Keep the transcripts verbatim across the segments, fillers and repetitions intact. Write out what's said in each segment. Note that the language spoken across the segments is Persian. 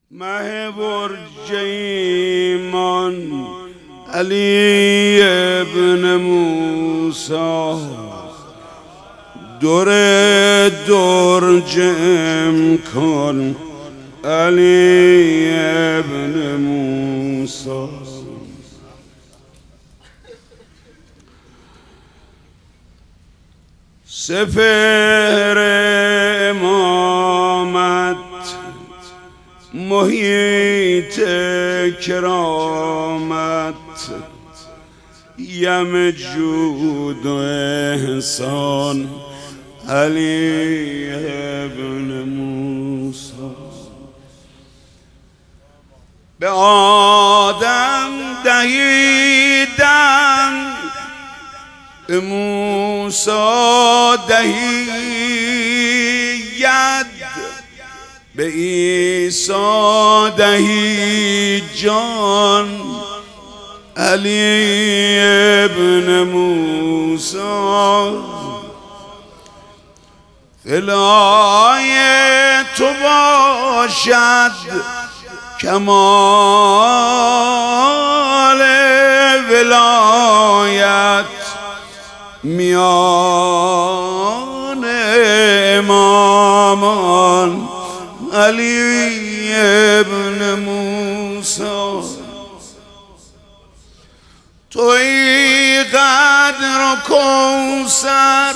مه برج ایمان علی ابن موسی دور دور جمع کن علی ابن موسی سپهر امامت محیط کرامت یم جود و احسان علی ابن موسی به آدم دهیدن به موسی دهید به عیسی دهی جان علی ابن موسی فلای تو باشد کمال ولایت میان امامان علی ابن موسی توی قدر و کوثر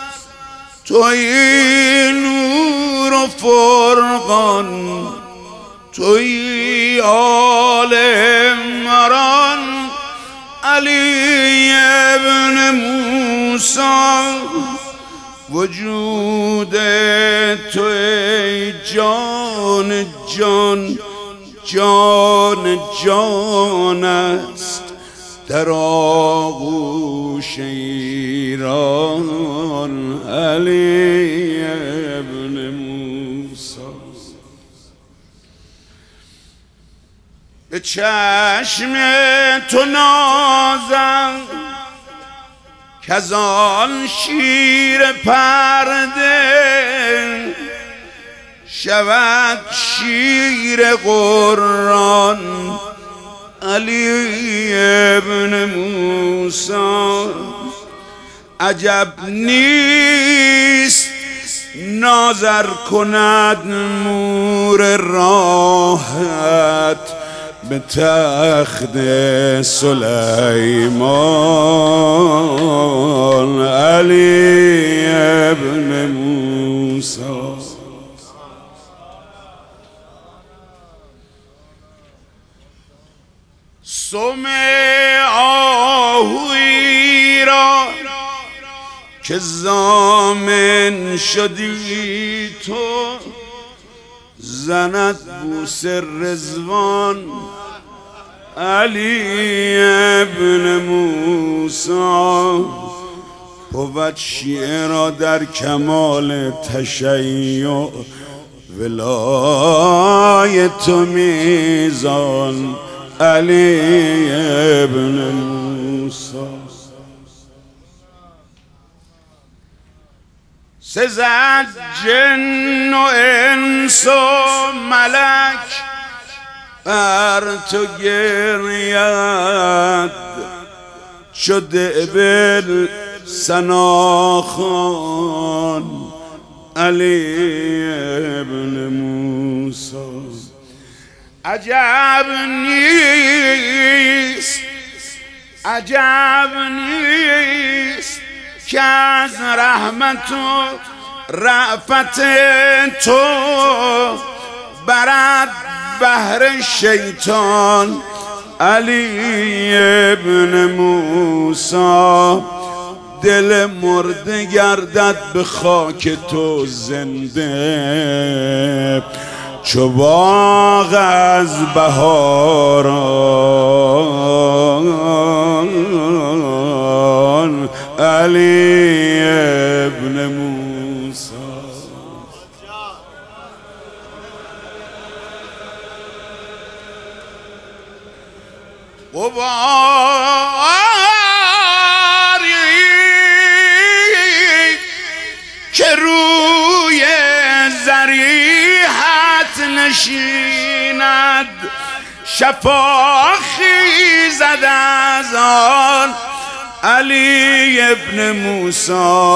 توی نور و فرقان توی آل عمران علی ابن موسی وجود تو ای جان جان جان جان است در آغوش ایران علی ابن موسی به چشم تو نازم کزان شیر پرده شود شیر قرآن علی ابن موسی عجب نیست ناظر کند مور راحت به تخت سلیمان علی ابن موسی سم آهویی را که ضامن شدی تو زند بوس رضوان علی ابن موسی بود شیعه را در کمال تشیع ولایت و میزان علی ابن موسی سزد جن و انس و ملک بر تو گرید شده بل سناخان علی ابن موسی عجب نیست عجب نیست که از رحمت و رأفت تو برد بهر شیطان علی ابن موسی دل مرده گردد به خاک تو زنده چو باغ از بهاران علی ابن موسی غباری که روی ذریحت نشیند کند شفا خیزد از آن علی ابن موسی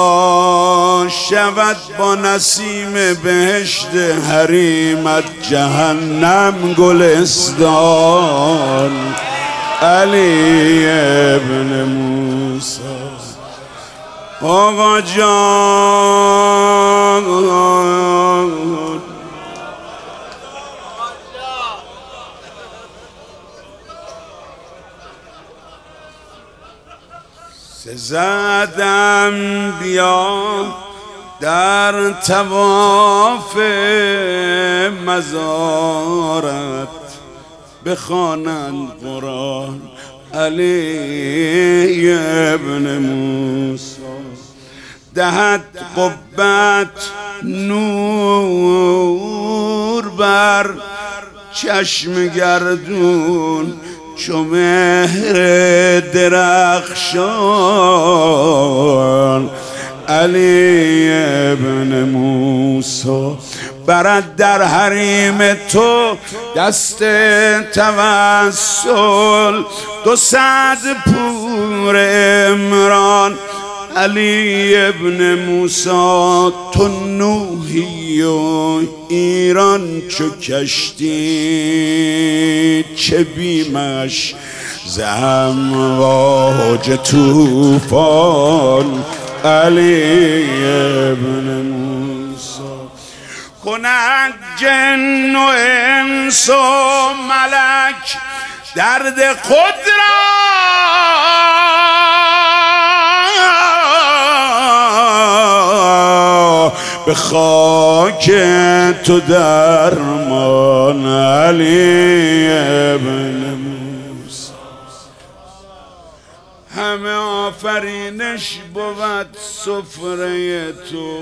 شود با نسیم بهشت حریمت جهنم گلستان علی ابن موسی آقا جان سزدم بیا در طواف مزارت بخوانند قرآن علی ابن موسی دهد قبت نور بر چشم گردون چو مهر درخشان علی ابن موسی برد در حریم تو دست توسل دو صد پور عمران علی ابن موسی تو نوحی و ایران چو کشتی چه بیمش ز امواج طوفان علی ابن موسی کند جن و انس و ملک درد خود را به خاک تو درمان علی ابن موسی همه آفرینش بود سفره تو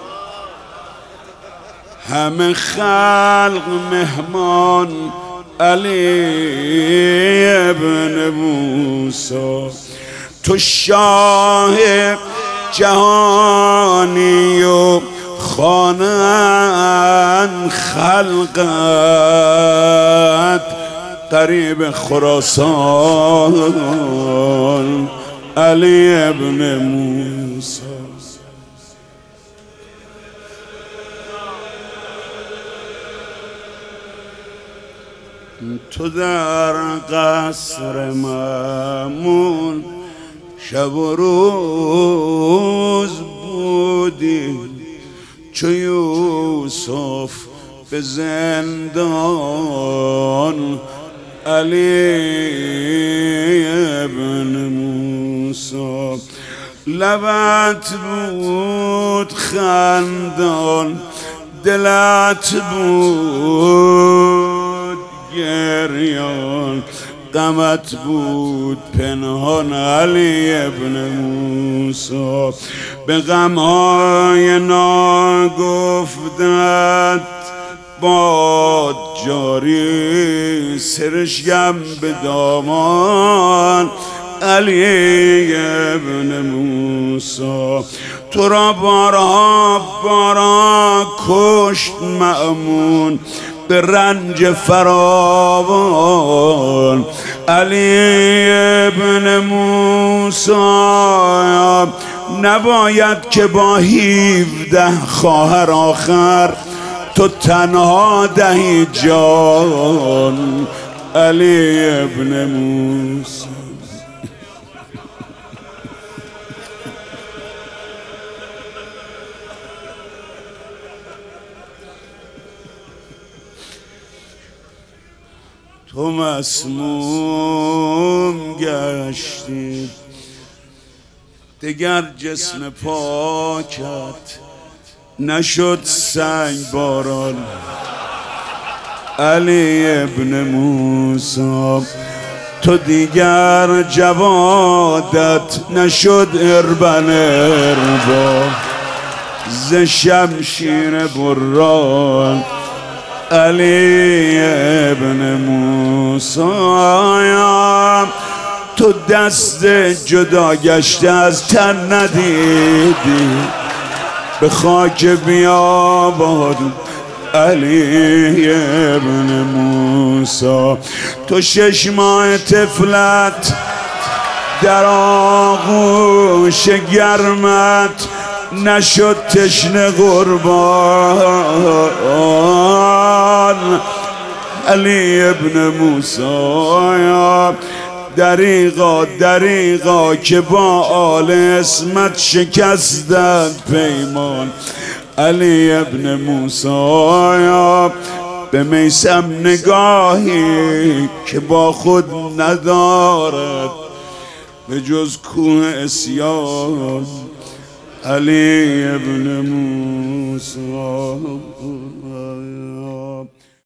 همه خلق مهمان علی ابن موسی تو شاه جهانی و خانن خلقت قریب خراسان علی ابن موسی تو در قصر مامون شب و روز بودی چو یوسف به زندان علی ابن موسی لبت بود خندان دلت بود گریان غمت بود پنهان علی ابن موسی به غمهای ناگفتت باد جاری سرشگم به دامان علی ابن موسی تو را بارها بارها کشت مأمون به رنج فراوان علی ابن موسی نباید که با هیفده خواهر آخر تو تنها دهی جان علی ابن موسی تو مسموم گشتی دگر جسم پاکت نشد سنگ باران علی ابن موسی تو دیگر جوادت نشد اربن اربا ز شمشیر بران علی ابن موسی تو دست جدا گشته از تن ندیدی به خاک بیابان علی ابن موسی. تو شش ماه طفلت در آغوش گرمت نشد تشنه قربان. علی ابن موسی دریغا دریغا که با آل اسمت شکستند پیمان. علی ابن موسی به میثم نگاهی که با خود ندارد به جز کوه اسیان. علی ابن موسی